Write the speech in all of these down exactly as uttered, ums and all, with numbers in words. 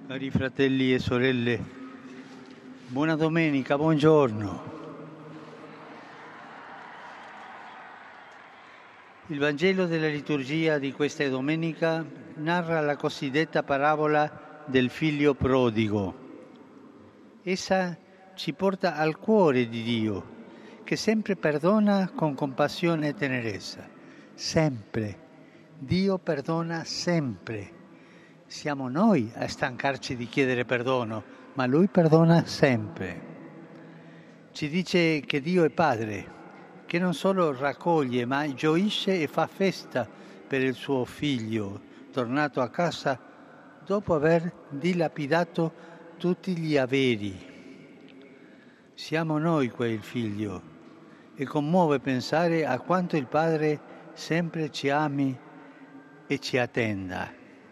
Cari fratelli e sorelle, buona domenica, buongiorno. Il Vangelo della liturgia di questa domenica narra la cosiddetta parabola del figlio prodigo. Essa ci porta al cuore di Dio, che sempre perdona con compassione e tenerezza. Sempre. Dio perdona sempre. Siamo noi a stancarci di chiedere perdono, ma Lui perdona sempre. Ci dice che Dio è Padre, che non solo raccoglie, ma gioisce e fa festa per il suo Figlio, tornato a casa dopo aver dilapidato tutti gli averi. Siamo noi quel Figlio, e commuove pensare a quanto il Padre sempre ci ami e ci attenda.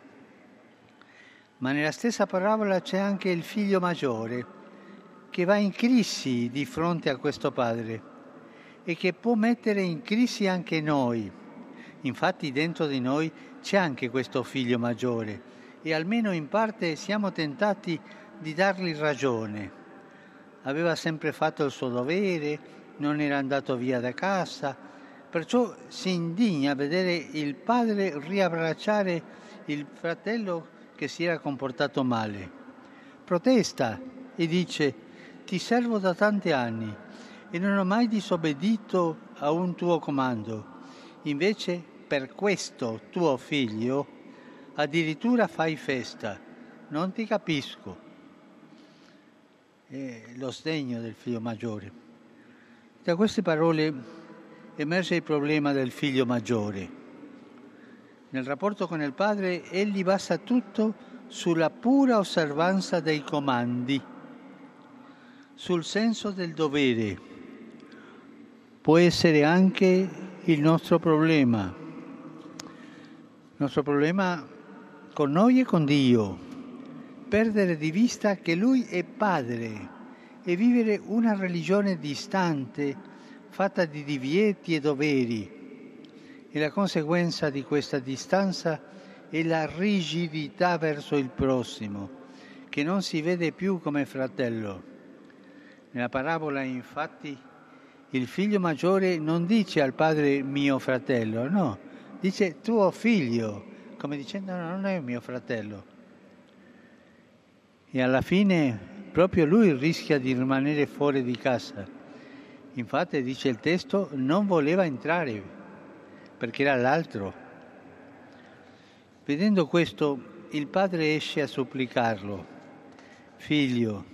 Ma nella stessa parabola c'è anche il figlio maggiore, che va in crisi di fronte a questo padre e che può mettere in crisi anche noi. Infatti dentro di noi c'è anche questo figlio maggiore e almeno in parte siamo tentati di dargli ragione. Aveva sempre fatto il suo dovere, non era andato via da casa, perciò si indigna a vedere il padre riabbracciare il fratello che si era comportato male. Protesta e dice: ti servo da tanti anni e non ho mai disobbedito a un tuo comando. Invece per questo tuo figlio addirittura fai festa. Non ti capisco. È lo sdegno del figlio maggiore. Da queste parole emerge il problema del figlio maggiore. Nel rapporto con il padre, egli basa tutto sulla pura osservanza dei comandi, sul senso del dovere. Può essere anche il nostro problema, il nostro problema con noi e con Dio, perdere di vista che Lui è Padre e vivere una religione distante, fatta di divieti e doveri. E la conseguenza di questa distanza è la rigidità verso il prossimo, che non si vede più come fratello. Nella parabola, infatti, il figlio maggiore non dice al padre mio fratello, no, dice tuo figlio, come dicendo no, non è mio fratello. E alla fine proprio lui rischia di rimanere fuori di casa. Infatti, dice il testo, non voleva entrare perché era l'altro. Vedendo questo, il padre esce a supplicarlo: figlio,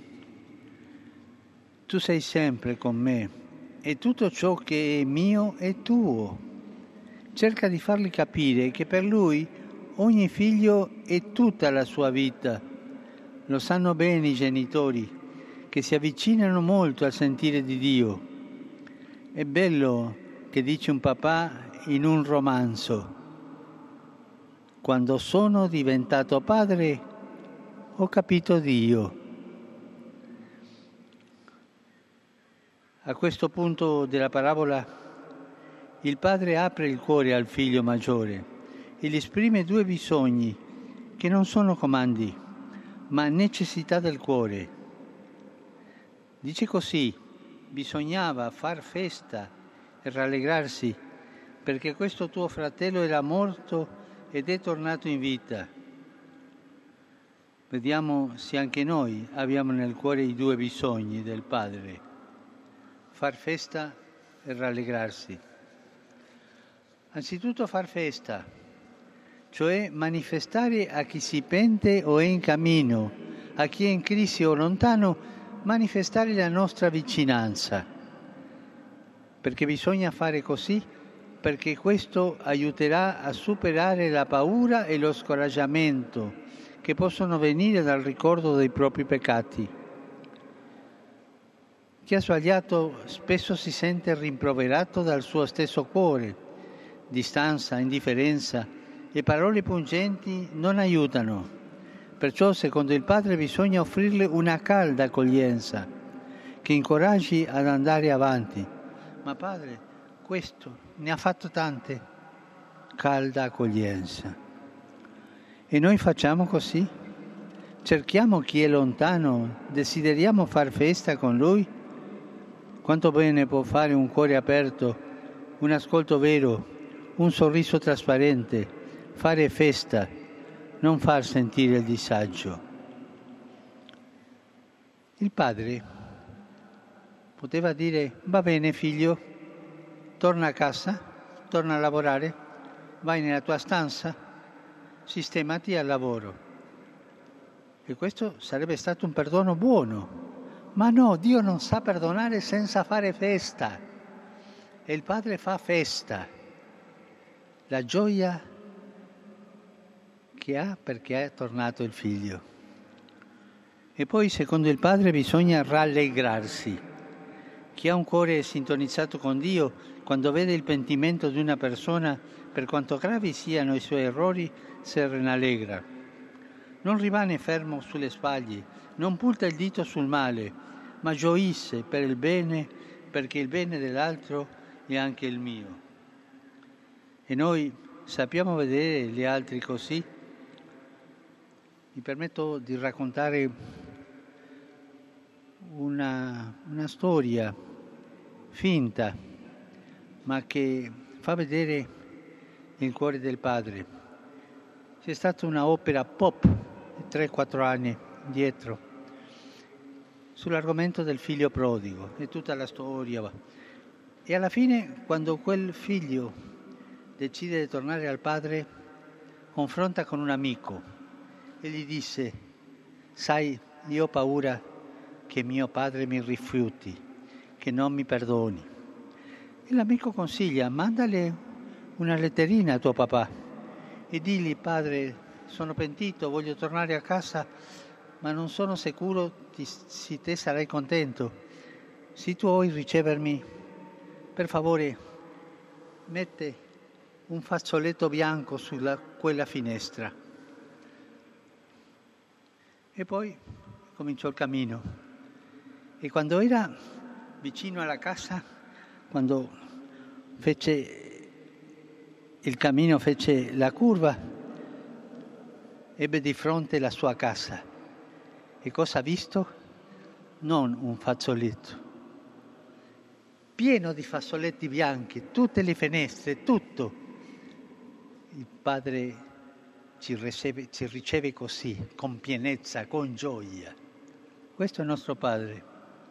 tu sei sempre con me e tutto ciò che è mio è tuo. Cerca di fargli capire che per lui ogni figlio è tutta la sua vita. Lo sanno bene i genitori, che si avvicinano molto al sentire di Dio. È bello che dice un papà in un romanzo: quando sono diventato padre ho capito Dio. A questo punto della parabola il padre apre il cuore al figlio maggiore e gli esprime due bisogni che non sono comandi, ma necessità del cuore. Dice così: bisognava far festa e rallegrarsi perché questo tuo fratello era morto ed è tornato in vita. Vediamo se anche noi abbiamo nel cuore i due bisogni del Padre: far festa e rallegrarsi. Anzitutto far festa, cioè manifestare a chi si pente o è in cammino, a chi è in crisi o lontano, manifestare la nostra vicinanza. Perché bisogna fare così? Perché questo aiuterà a superare la paura e lo scoraggiamento che possono venire dal ricordo dei propri peccati. Chi ha sbagliato spesso si sente rimproverato dal suo stesso cuore. Distanza, indifferenza e parole pungenti non aiutano. Perciò, secondo il Padre, bisogna offrirle una calda accoglienza che incoraggi ad andare avanti. Ma Padre, questo ne ha fatto tante. Calda accoglienza. E noi facciamo così? cerchiamo chi è lontano, desideriamo far festa con lui? Quanto bene può fare un cuore aperto, un ascolto vero, un sorriso trasparente, fare festa, non far sentire il disagio. Il padre poteva dire: va bene figlio, torna a casa, torna a lavorare, vai nella tua stanza, sistemati al lavoro. E questo sarebbe stato un perdono buono. Ma no, Dio non sa perdonare senza fare festa. E il padre fa festa. La gioia che ha perché è tornato il figlio. E poi, secondo il padre, bisogna rallegrarsi. Chi ha un cuore sintonizzato con Dio, quando vede il pentimento di una persona, per quanto gravi siano i suoi errori, se ne rallegra. Non rimane fermo sulle spaglie, non punta il dito sul male, ma gioisce per il bene, perché il bene dell'altro è anche il mio. E noi sappiamo vedere gli altri così? Mi permetto di raccontare una, una storia finta, ma che fa vedere il cuore del padre. C'è stata una opera pop tre quattro anni dietro sull'argomento del figlio prodigo e tutta la storia. E alla fine, quando quel figlio decide di tornare al padre, confronta con un amico e gli disse: sai, io ho paura che mio padre mi rifiuti, che non mi perdoni. E l'amico consiglia: mandale una letterina a tuo papà e digli: padre, sono pentito, voglio tornare a casa, ma non sono sicuro se te sarai contento. Se tu vuoi ricevermi, per favore, mette un fazzoletto bianco su quella finestra. E poi cominciò il cammino. E quando era vicino alla casa, quando fece il cammino, fece la curva, ebbe di fronte la sua casa. E cosa ha visto? Non un fazzoletto, pieno di fazzoletti bianchi, tutte le finestre, tutto. Il padre ci riceve, ci riceve così, con pienezza, con gioia. Questo è il nostro Padre.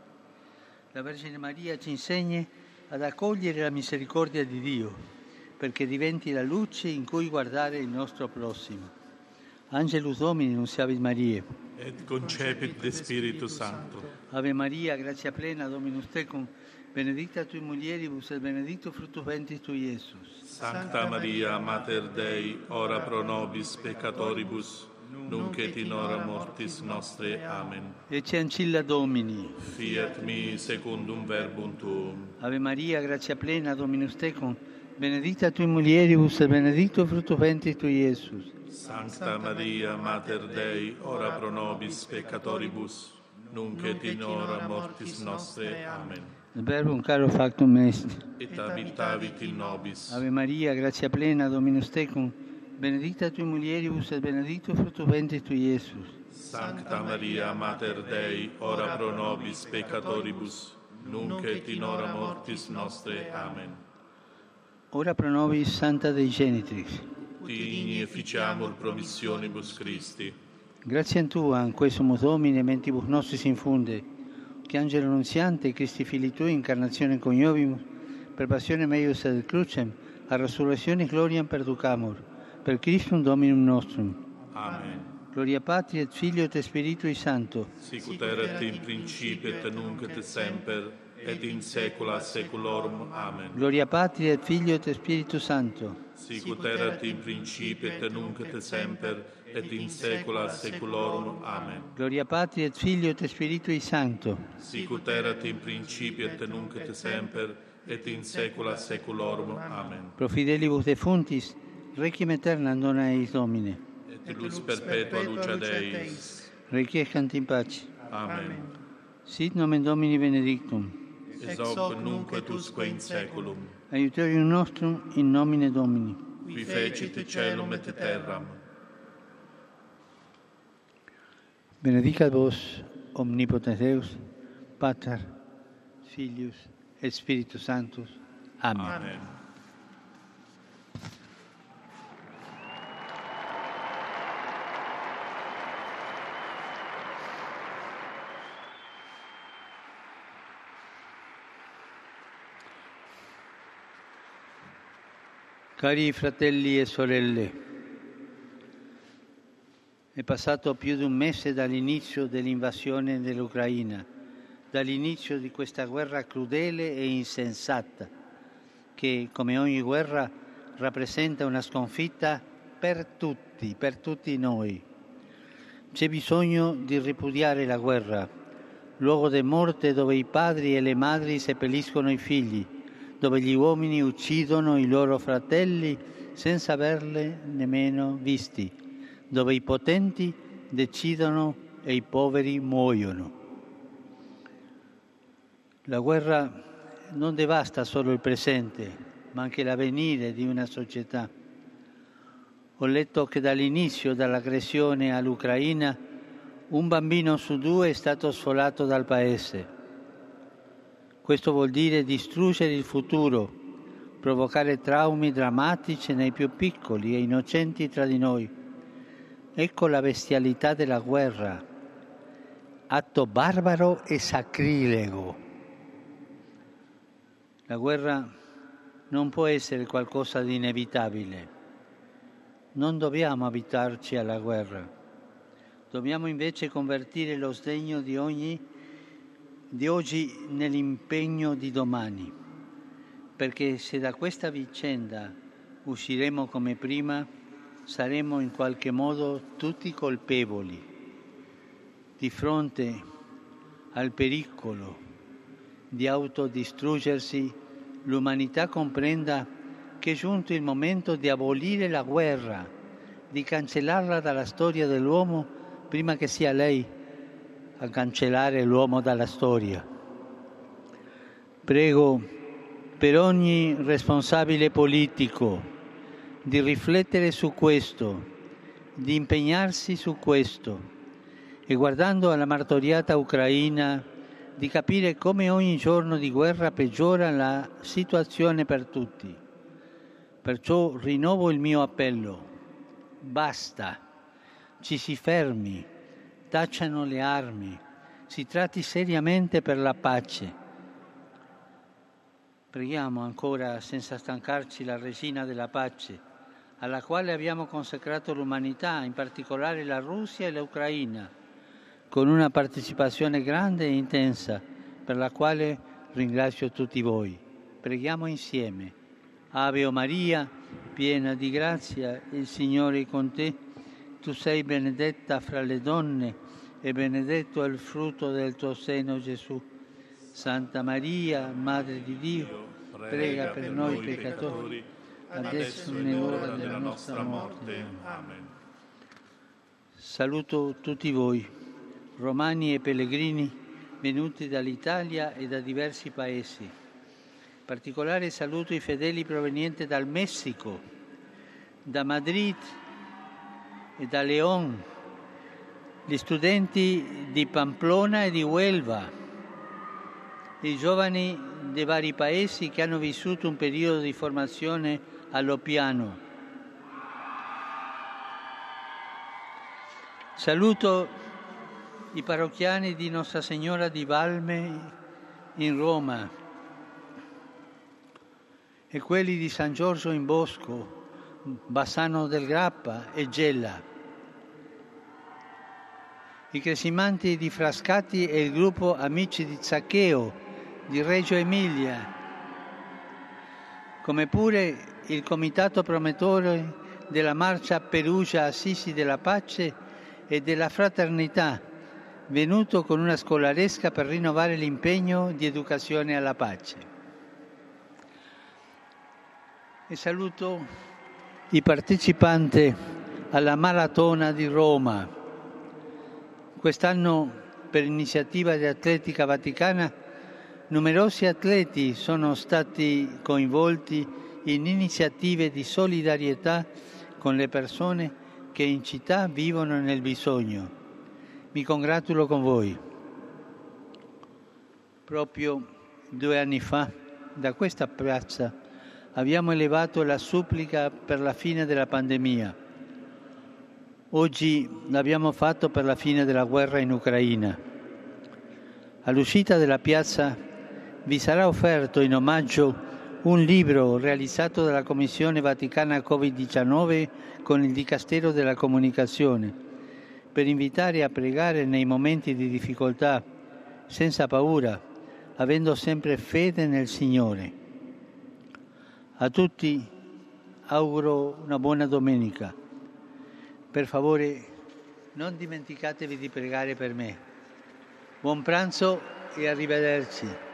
La Vergine Maria ci insegna ad accogliere la misericordia di Dio, perché diventi la luce in cui guardare il nostro prossimo. Angelus Domini, nunciavit Mariae. Et concepit de Spiritu Sancto. Ave Maria, gratia plena, Dominus tecum, benedicta tui mulieribus et benedictus fructus ventris tui, Iesus. Sancta Maria, Mater Dei, ora pro nobis peccatoribus, nunc et in hora mortis nostre. Amen. Ecce ancilla Domini. Fiat mi secundum verbum tuum. Ave Maria, gratia plena, Dominus tecum, benedicta tui mulieribus et benedictus fructus ventris tui, Iesus. Sancta Maria, Mater Dei, ora pro nobis peccatoribus, nunc et in hora mortis nostre. Amen. Verbum caro factum est. Et habitavit in nobis. Ave Maria, gratia plena, Dominus tecum, benedicta tui mulieribus et benedictus fructus ventris tui, Iesus. Sancta Maria, Mater Dei, ora pro nobis peccatoribus, nunc et in hora mortis nostre. Amen. Ora pro nobis Santa Dei Genitrix. Digni efficiamur promissionibus Christi. Grazie a Tua, in questo Domine, mentibus nostris infunde, che Angelo Nunziante, Christi Fili Tui, incarnazione coniovimus, per passione meius ad crucem, a resurrezione gloriam perducamur, per Christum Dominum nostrum. Amen. Gloria Patri et Filio et Spiritui Sancto. Sicut erat in principio et nunc et semper, et in saecula saeculorum. Amen. Gloria Patri et Filio et Spiritus Sancto. Sicut erat in principio et nunc et semper, et in saecula saeculorum. Amen. Gloria Patri et Filio et Spiritui Sancto. Sicut erat in principio et nunc et semper, et in saecula saeculorum. Amen. Pro fidelibus defuntis, requiem aeternam dona eis Domine. Et lux perpetua luce Deis. Requiescant in pace. Amen. Sit nomen Domini benedictum. Ex hoc nunc et usque in saeculum. Aiuterium nostrum in nomine Domini. Qui fecit caelum et terram. Benedicat vos, omnipotens Deus, Pater, Filius et Spiritus Sanctus. Amen. Amen. Cari fratelli e sorelle, è passato più di un mese dall'inizio dell'invasione dell'Ucraina, dall'inizio di questa guerra crudele e insensata, che come ogni guerra rappresenta una sconfitta per tutti, per tutti noi. C'è bisogno di ripudiare la guerra, luogo di morte dove i padri e le madri seppelliscono i figli, dove gli uomini uccidono i loro fratelli senza averli nemmeno visti, dove i potenti decidono e i poveri muoiono. La guerra non devasta solo il presente, ma anche l'avvenire di una società. Ho letto che dall'inizio dell'aggressione all'Ucraina un bambino su due è stato sfolato dal paese. Questo vuol dire distruggere il futuro, provocare traumi drammatici nei più piccoli e innocenti tra di noi. Ecco la bestialità della guerra, atto barbaro e sacrilego. La guerra non può essere qualcosa di inevitabile. Non dobbiamo abituarci alla guerra. Dobbiamo invece convertire lo sdegno di ogni di oggi nell'impegno di domani, perché se da questa vicenda usciremo come prima, saremo in qualche modo tutti colpevoli. Di fronte al pericolo di autodistruggersi, l'umanità comprenda che è giunto il momento di abolire la guerra, di cancellarla dalla storia dell'uomo prima che sia lei a cancellare l'uomo dalla storia. Prego per ogni responsabile politico di riflettere su questo, di impegnarsi su questo e guardando alla martoriata Ucraina di capire come ogni giorno di guerra peggiora la situazione per tutti. Perciò rinnovo il mio appello. Basta, ci si fermi. Tacciano le armi, si tratti seriamente per la pace. Preghiamo ancora senza stancarci la Regina della Pace, alla quale abbiamo consacrato l'umanità, in particolare la Russia e l'Ucraina, con una partecipazione grande e intensa, per la quale ringrazio tutti voi. Preghiamo insieme. Ave o Maria, piena di grazia, il Signore è con te. Tu sei benedetta fra le donne e benedetto è il frutto del tuo seno, Gesù. Santa Maria, Madre di Dio, prega per noi peccatori, adesso e nell'ora della nostra morte. Amen. Saluto tutti voi, romani e pellegrini, venuti dall'Italia e da diversi paesi. In particolare saluto i fedeli provenienti dal Messico, da Madrid e da León, gli studenti di Pamplona e di Huelva, i giovani dei vari paesi che hanno vissuto un periodo di formazione all'Oppiano. Saluto i parrocchiani di Nostra Signora di Valme in Roma e quelli di San Giorgio in Bosco, Bassano del Grappa e Gela. I cresimanti di Frascati e il gruppo Amici di Zaccheo di Reggio Emilia, come pure il comitato promotore della marcia Perugia Assisi della Pace e della Fraternità, venuto con una scolaresca per rinnovare l'impegno di educazione alla pace. E saluto i partecipanti alla Maratona di Roma. Quest'anno, per iniziativa di Atletica Vaticana, numerosi atleti sono stati coinvolti in iniziative di solidarietà con le persone che in città vivono nel bisogno. mi congratulo con voi. Proprio due anni fa, da questa piazza, abbiamo elevato la supplica per la fine della pandemia. Oggi l'abbiamo fatto per la fine della guerra in Ucraina. All'uscita della piazza vi sarà offerto in omaggio un libro realizzato dalla Commissione Vaticana covid diciannove con il Dicastero della Comunicazione, per invitare a pregare nei momenti di difficoltà, senza paura, avendo sempre fede nel Signore. A tutti auguro una buona domenica. Per favore, non dimenticatevi di pregare per me. Buon pranzo e arrivederci.